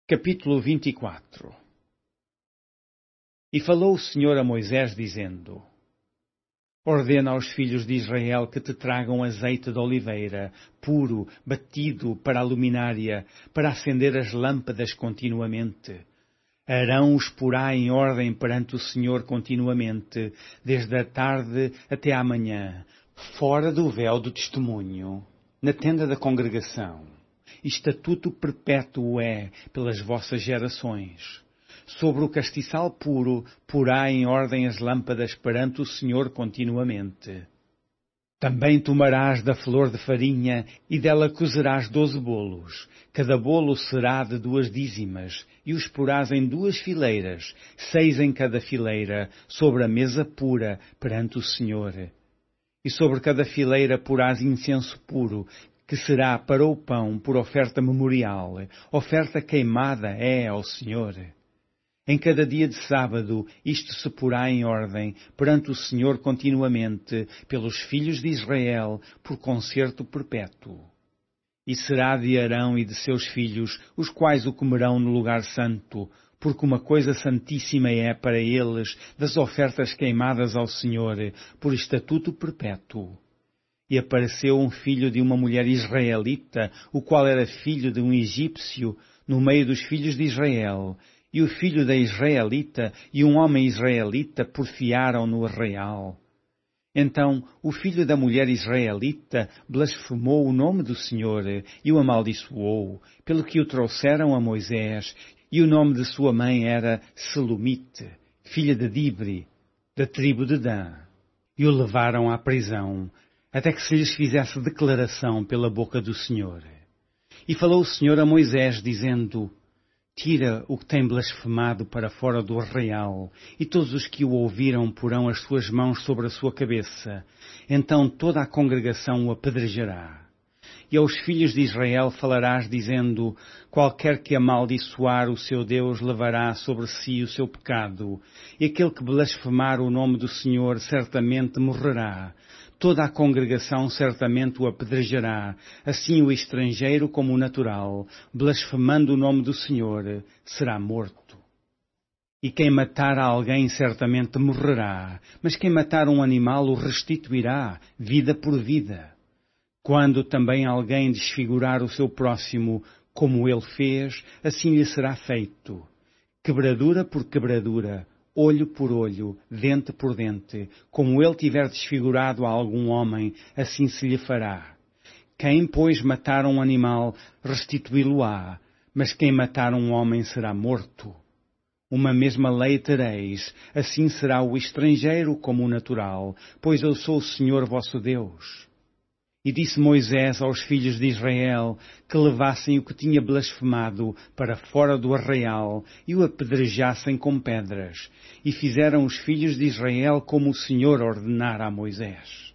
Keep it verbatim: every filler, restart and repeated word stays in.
Capítulo vinte e quatro. E falou o Senhor a Moisés, dizendo: Ordena aos filhos de Israel que te tragam azeite de oliveira, puro, batido para a luminária, para acender as lâmpadas continuamente. Arão os porá em ordem perante o Senhor continuamente, desde a tarde até à manhã, fora do véu do testemunho, na tenda da congregação. Estatuto perpétuo é pelas vossas gerações. Sobre o castiçal puro, porá em ordem as lâmpadas perante o Senhor continuamente. Também tomarás da flor de farinha e dela cozerás doze bolos. Cada bolo será de duas dízimas, e os porás em duas fileiras, seis em cada fileira, sobre a mesa pura perante o Senhor. E sobre cada fileira porás incenso puro, que será para o pão por oferta memorial, oferta queimada é ao Senhor. Em cada dia de sábado isto se porá em ordem perante o Senhor continuamente, pelos filhos de Israel, por concerto perpétuo. E será de Arão e de seus filhos, os quais o comerão no lugar santo, porque uma coisa santíssima é para eles das ofertas queimadas ao Senhor, por estatuto perpétuo. E apareceu um filho de uma mulher israelita, o qual era filho de um egípcio, no meio dos filhos de Israel. E o filho da israelita e um homem israelita porfiaram no arraial. Então o filho da mulher israelita blasfemou o nome do Senhor e o amaldiçoou, pelo que o trouxeram a Moisés, e o nome de sua mãe era Selomite, filha de Dibri, da tribo de Dan. E o levaram à prisão, até que se lhes fizesse declaração pela boca do Senhor. E falou o Senhor a Moisés, dizendo: Tira o que tem blasfemado para fora do arraial, e todos os que o ouviram porão as suas mãos sobre a sua cabeça. Então toda a congregação o apedrejará. E aos filhos de Israel falarás, dizendo: Qualquer que amaldiçoar o seu Deus levará sobre si o seu pecado, e aquele que blasfemar o nome do Senhor certamente morrerá. Toda a congregação certamente o apedrejará, assim o estrangeiro como o natural, blasfemando o nome do Senhor, será morto. E quem matar a alguém certamente morrerá, mas quem matar um animal o restituirá, vida por vida. Quando também alguém desfigurar o seu próximo, como ele fez, assim lhe será feito. Quebradura por quebradura, olho por olho, dente por dente, como ele tiver desfigurado a algum homem, assim se lhe fará. Quem, pois, matar um animal, restituí-lo-á, mas quem matar um homem será morto. Uma mesma lei tereis, assim será o estrangeiro como o natural, pois eu sou o Senhor vosso Deus. E disse Moisés aos filhos de Israel que levassem o que tinha blasfemado para fora do arraial e o apedrejassem com pedras. E fizeram os filhos de Israel como o Senhor ordenara a Moisés.